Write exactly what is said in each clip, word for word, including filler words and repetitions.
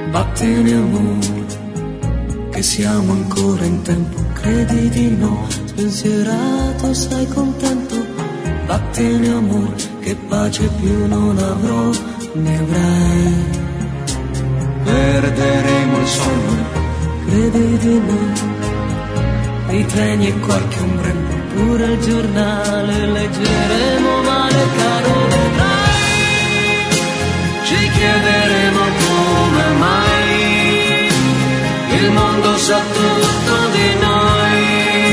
Vattene amore, che siamo ancora in tempo, credi di no, spensierato sei contento. Vattene amore, che pace più non avrò, ne avrai. Perderemo il sonno, credi di no, i treni e qualche ombrello, pure il giornale leggeremo male, caro vedrai. Ci chiederemo come mai il mondo sa tutto di noi.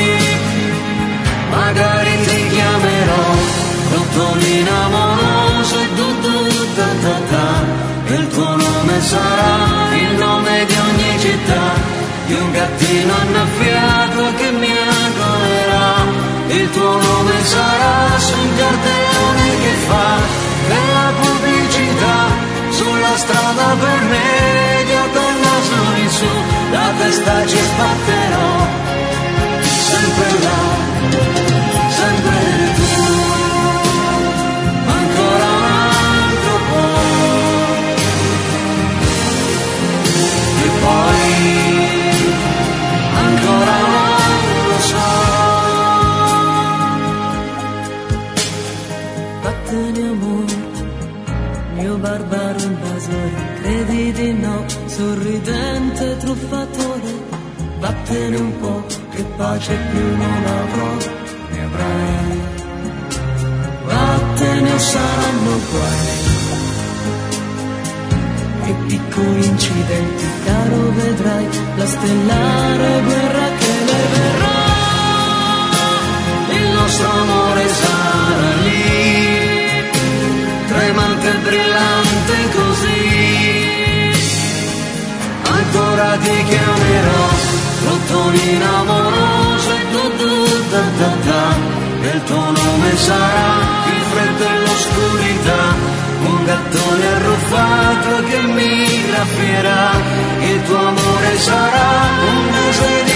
Magari ti chiamerò Rottolina amorosa e tu tu ta ta ta, e il tuo nome sarà il nome di ogni città, di un gattino annaffiato che mi agolerà. Il tuo nome sarà su un cartellone che fa della pubblicità, sulla strada per media con il naso in su, la testa ci sbatterò, sempre là, sempre tu, ancora un altro po', e poi ancora non lo so. Vattene amore, mio barbaro invasore, credi di no, sorridente truffatore. Vattene un po', che pace più non avrò, ne avrai. Vattene o saranno guai e piccoli incidenti, caro vedrai la stellare guerra che ne verrà. Il nostro amore sarà lì, tremante e brillante così. Ancora ti chiamerò Rottolina amorosa e tu tu ta ta ta, e il tuo nome sarà il freddo e l'oscurità, un gattone arruffato che mi graffierà. Il tuo amore sarà un deserto